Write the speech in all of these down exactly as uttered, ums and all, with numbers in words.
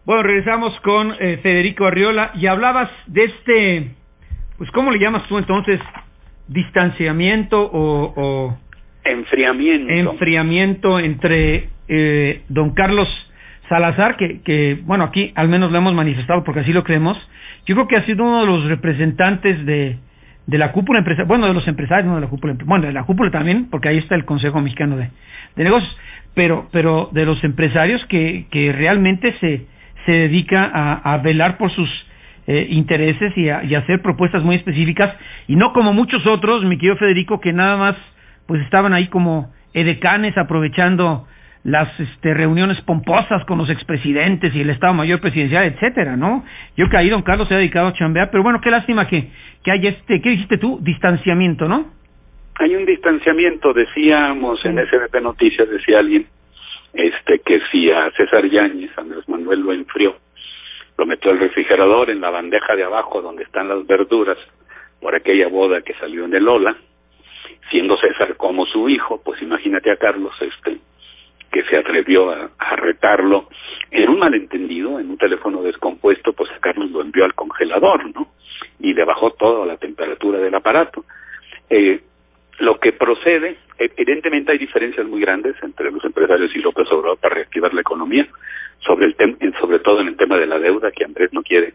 Bueno, regresamos con eh, Federico Arriola y hablabas de este, pues ¿cómo le llamas tú entonces? ¿Distanciamiento o...? o enfriamiento. Enfriamiento entre eh, don Carlos Salazar, que, que, bueno, aquí al menos lo hemos manifestado porque así lo creemos. Yo creo que ha sido uno de los representantes de, de la cúpula empresarial, bueno, de los empresarios, no de la cúpula, bueno, de la cúpula también, porque ahí está el Consejo Mexicano de, de Negocios, pero, pero de los empresarios que, que realmente se, se dedica a, a velar por sus eh, intereses y a, y a hacer propuestas muy específicas, y no como muchos otros, mi querido Federico, que nada más pues estaban ahí como edecanes aprovechando las este, reuniones pomposas con los expresidentes y el Estado Mayor Presidencial, etcétera, ¿no? Yo creo que ahí don Carlos se ha dedicado a chambear, pero bueno, qué lástima que, que haya este, ¿qué dijiste tú? Distanciamiento, ¿no? Hay un distanciamiento, decíamos sí. En S B P Noticias, decía alguien, este, que si a César Yáñez, Andrés Manuel lo enfrió, lo metió al refrigerador en la bandeja de abajo donde están las verduras, por aquella boda que salió en el Ola, siendo César como su hijo, pues imagínate a Carlos, este, que se atrevió a, a retarlo en un malentendido, en un teléfono descompuesto, pues a Carlos lo envió al congelador, ¿no? Y le bajó toda la temperatura del aparato. Eh, lo que procede, evidentemente hay diferencias muy grandes entre los empresarios y López Obrador para reactivar la economía, sobre el tem sobre todo en el tema de la deuda, que Andrés no quiere,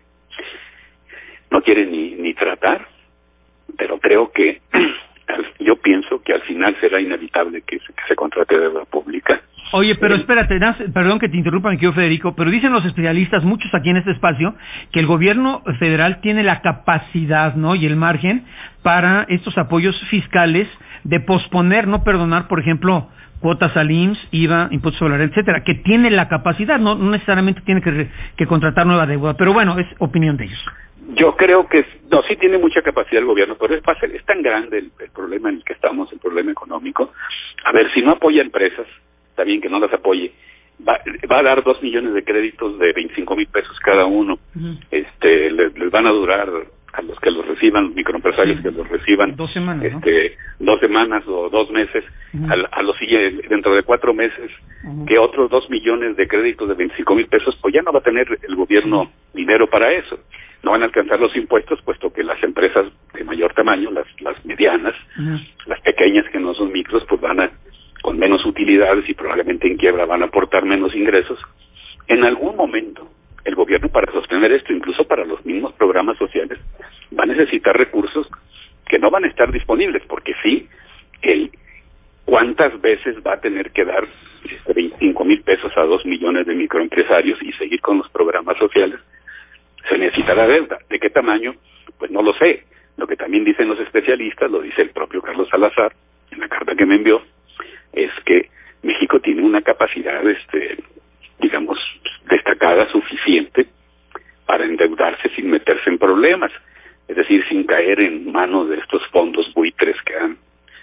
no quiere ni, ni tratar, pero creo que yo pienso que al final será inevitable que se, que se contrate deuda pública. Oye, pero espérate, perdón que te interrumpa, mi querido Federico, pero dicen los especialistas, muchos aquí en este espacio, que el gobierno federal tiene la capacidad, ¿no?, y el margen para estos apoyos fiscales de posponer, no perdonar, por ejemplo, cuotas al I M S S, I V A, impuestos sobre la renta, etcétera, que tiene la capacidad, no, no necesariamente tiene que, que contratar nueva deuda, pero bueno, es opinión de ellos. Yo creo que, no, sí tiene mucha capacidad el gobierno, pero es fácil, es tan grande el, el problema en el que estamos, el problema económico. A ver, si no apoya empresas, está bien que no las apoye, va, va a dar dos millones de créditos de veinticinco mil pesos cada uno, uh-huh. este les, les van a durar a los que los reciban, los microempresarios sí. que los reciban, dos semanas, este, ¿no? dos semanas o dos meses, uh-huh. a, a los dentro de cuatro meses, uh-huh. que otros dos millones de créditos de veinticinco mil pesos, pues ya no va a tener el gobierno uh-huh. dinero para eso. No van a alcanzar los impuestos, puesto que las empresas de mayor tamaño, las, las medianas, uh-huh. las pequeñas que no son micros, pues van a, con menos utilidades y probablemente en quiebra van a aportar menos ingresos. En algún momento, el gobierno, para sostener esto, incluso para los mismos programas sociales, va a necesitar recursos que no van a estar disponibles, porque sí, el cuántas veces va a tener que dar veinticinco mil pesos a dos millones de microempresarios y seguir con los programas sociales. Se necesitará deuda. ¿De qué tamaño? Pues no lo sé. Lo que también dicen los especialistas, lo dice el propio Carlos Salazar en la carta que me envió, es que México tiene una capacidad, este, digamos, destacada, suficiente para endeudarse sin meterse en problemas, es decir, sin caer en manos de estos fondos buitres que han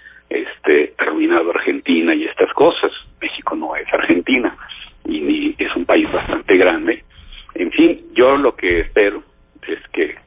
este, arruinado Argentina y estas cosas. México no es Argentina y ni es un país bastante grande. En fin, yo lo que espero es que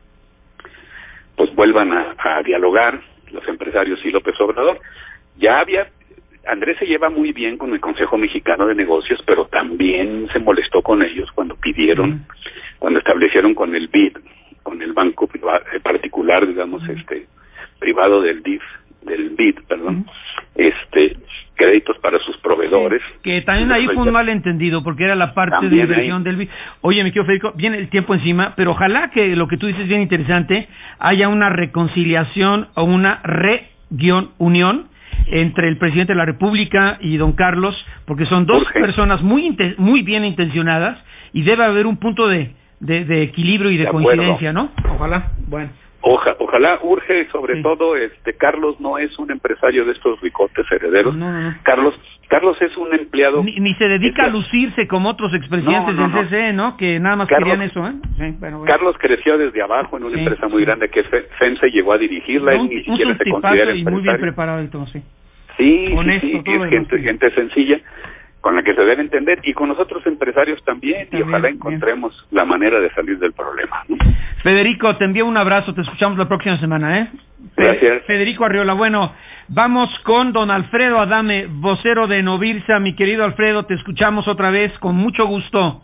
pues vuelvan a, a dialogar los empresarios y López Obrador. Ya había, Andrés se lleva muy bien con el Consejo Mexicano de Negocios, pero también se molestó con ellos cuando pidieron, mm. cuando establecieron con el B I D, con el banco privado, particular, digamos, mm. este privado del D I F, del B I D, perdón, mm. este créditos para sus proveedores. Sí, que también ahí fue un malentendido, porque era la parte también de inversión ahí. Del B I D. Oye, mi querido Federico, viene el tiempo encima, pero ojalá que lo que tú dices es bien interesante, haya una reconciliación o una re-unión entre el presidente de la República y don Carlos, porque son dos Urge. personas muy muy bien intencionadas y debe haber un punto de, de, de equilibrio y de, de coincidencia, ¿no? Ojalá, bueno. Oja, ojalá urge, sobre sí. todo, este Carlos no es un empresario de estos ricotes herederos. No, no, no. Carlos, Carlos es un empleado. Ni, ni se dedica es, a lucirse como otros expresidentes no, no, del C C E, ¿no? Que nada más Carlos, querían eso, ¿eh? Sí, bueno, bueno. Carlos creció desde abajo en una sí, empresa muy sí. grande que es FEMSA, llegó a dirigirla, no, él ni siquiera se considera y muy bien preparado entonces. Sí, Honesto, sí, sí, es gente, gente sencilla con la que se debe entender, y con nosotros empresarios también, también y ojalá encontremos bien. la manera de salir del problema, ¿no? Federico, te envío un abrazo, te escuchamos la próxima semana, ¿eh? Gracias. Federico Arriola. Bueno, vamos con don Alfredo Adame, vocero de Novirsa. Mi querido Alfredo, te escuchamos otra vez con mucho gusto.